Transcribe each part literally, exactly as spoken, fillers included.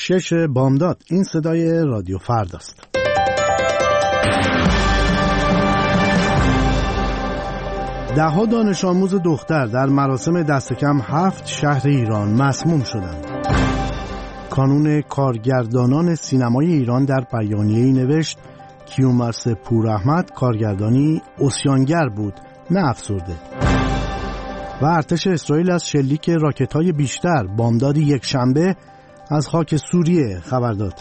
شش بامداد. این صدای رادیو فرداست. ده ها دانش آموز دختر در مراسم دست کم هفت شهر ایران مسموم شدند. کانون کارگردانان سینمای ایران در بیانیه‌ای نوشت کیومرث پوراحمد کارگردانی عصیانگر بود نه افسرده. و ارتش اسرائیل از شلیک راکت‌های بیشتر بامداد یک شنبه از خاک سوریه خبر داد.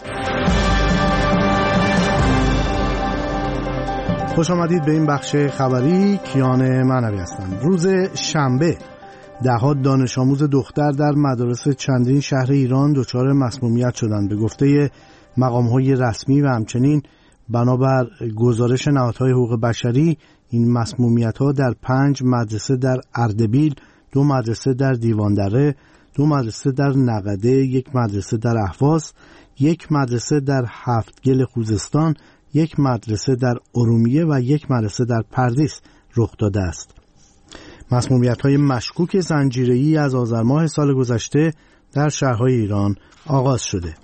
خوش آمدید به این بخش خبری. کیان معنوی هستم. روز شنبه ده‌ها دانش آموز دختر در مدارس چندین شهر ایران دچار مسمومیت شدند. به گفته مقام‌های رسمی و همچنین بنابر گزارش نهادهای حقوق بشری این مسمومیت‌ها در پنج مدرسه در اردبیل، دو مدرسه در دیواندره، دو مدرسه در نقده، یک مدرسه در اهواز، یک مدرسه در هفتگل خوزستان، یک مدرسه در ارومیه و یک مدرسه در پردیس رخ داده است. مسمومیت‌های مشکوک زنجیره‌ای از آذر ماه سال گذشته در شهرهای ایران آغاز شده.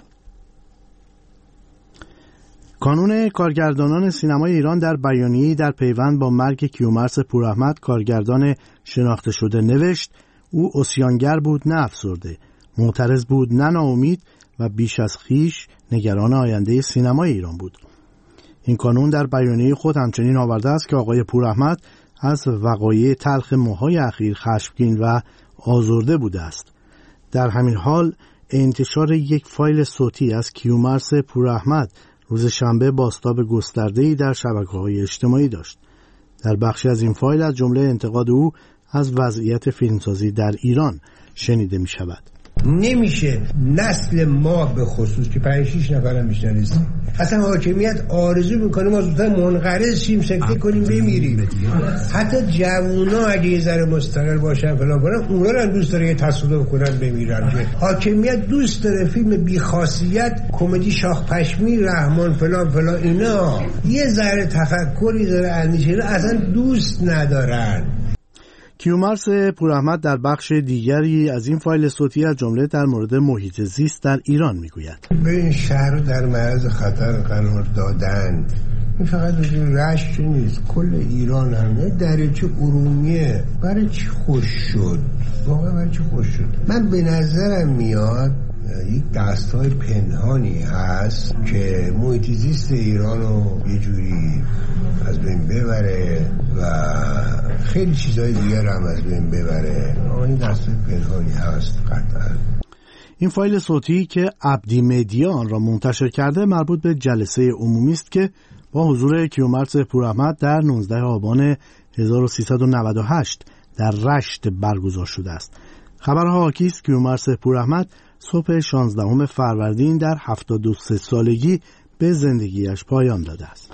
کانون کارگردانان سینمای ایران در بیانیه‌ای در پیوند با مرگ کیومرث پوراحمد کارگردان شناخته شده نوشت او عصیانگر بود نه افسرده، معترض بود نه ناامید و بیش از خویش نگران آینده سینمای ایران بود. این کانون در بیانیه خود همچنین آورده است که آقای پوراحمد از وقایع تلخ ماه‌های اخیر خشمگین و آزرده بوده است. در همین حال انتشار یک فایل صوتی از کیومرث پوراحمد روز شنبه بازتاب گسترده‌ای در شبکه‌های اجتماعی داشت. در بخشی از این فایل از جمله انتقاد او از وضعیت فیلمسازی در ایران شنیده می شود. نمیشه نسل ما به خصوص که پنج شش نفرم بیشتر نیست، اصلا حاکمیت آرزو میکنه ما زودتر منقرض شیم، سکته کنیم بمیریم. حتی جوونا اگه یه ذره مستقل باشن فلان کنن، اونا رو هم دوست داره یه تصادف کنن بمیرن. حاکمیت دوست داره فیلم بی‌خاصیت، کمدی شاخ پشمی، رحمان فلان فلان اینا یه ذره تفکری داره، اندیشه رو اصلا دوست ندارن. کیومرث پوراحمد در بخش دیگری از این فایل صوتی از جمله در مورد محیط زیست در ایران میگوید. به این شهر رو در معرض خطر قرار دادن. این فقط رشت نیست، کل ایران هم. دریاچه ارومیه برای چی خوش شد؟ واقعا برای چی خوش شد؟ من به نظرم میاد یک دستای پنهانی هست که محیط زیست ایران رو یه جوری از بین ببره و خیلی چیزهای دیگر هم از بین ببره. این دستای پنهانی هست قطعا. این فایل صوتی که عبدی مدیا آن را منتشر کرده مربوط به جلسه عمومی است که با حضور کیومرث پوراحمد در نوزدهم آبان هزار و سیصد و نود و هشت در رشت برگزار شده است. خبرها حاکی است کیومرث پوراحمد صبح شانزدهم فروردین در هفتاد و سه سالگی به زندگیش پایان داده است.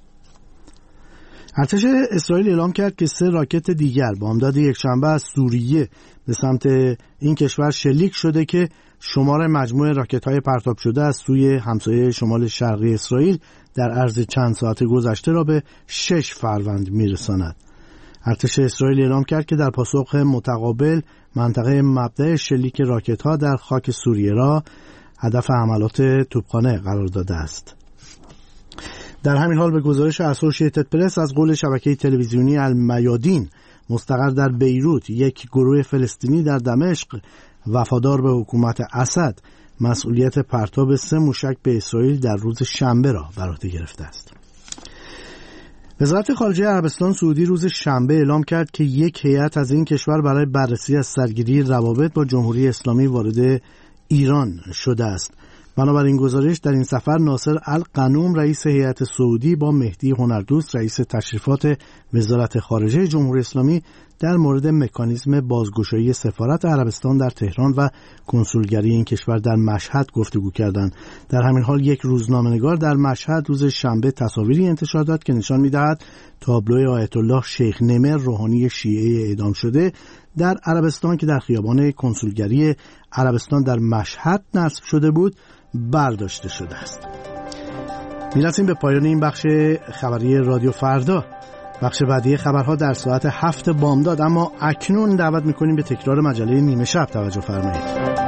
ارتش اسرائیل اعلام کرد که سه راکت دیگر بامداد یکشنبه از سوریه به سمت این کشور شلیک شده که شمار مجموع راکت‌های پرتاب شده از سوی همسایه شمال شرقی اسرائیل در عرض چند ساعت گذشته را به شش فروند میرساند. ارتش اسرائیل اعلام کرد که در پاسخ متقابل منطقه مبدأ شلیک راکت‌ها در خاک سوریه را هدف حملات توپخانه قرار داده است. در همین حال به گزارش اسوشییتد پرس از قول شبکه تلویزیونی المیادین مستقر در بیروت، یک گروه فلسطینی در دمشق وفادار به حکومت اسد مسئولیت پرتاب سه موشک به اسرائیل در روز شنبه را بر عهده گرفته است. وزارت خارجه عربستان سعودی روز شنبه اعلام کرد که یک هیئت از این کشور برای بررسی از سرگیری روابط با جمهوری اسلامی وارد ایران شده است. بنابراین گزارش در این سفر ناصر القنوم رئیس هیئت سعودی با مهدی هنردوست رئیس تشریفات وزارت خارجه جمهوری اسلامی در مورد مکانیزم بازگشایی سفارت عربستان در تهران و کنسولگری این کشور در مشهد گفتگو کردند. در همین حال یک روزنامه‌نگار در مشهد روز شنبه تصاویری انتشار داد که نشان می‌دهد تابلوی آیت الله شیخ نمر روحانی شیعه اعدام شده در عربستان که در خیابان کنسولگری عربستان در مشهد نصب شده بود برداشته شده است. میرسیم به پایان این بخش خبری رادیو فردا. بخش بعدی خبرها در ساعت هفت بامداد، اما اکنون دعوت میکنیم به تکرار مجله نیمه شب توجه فرمایید.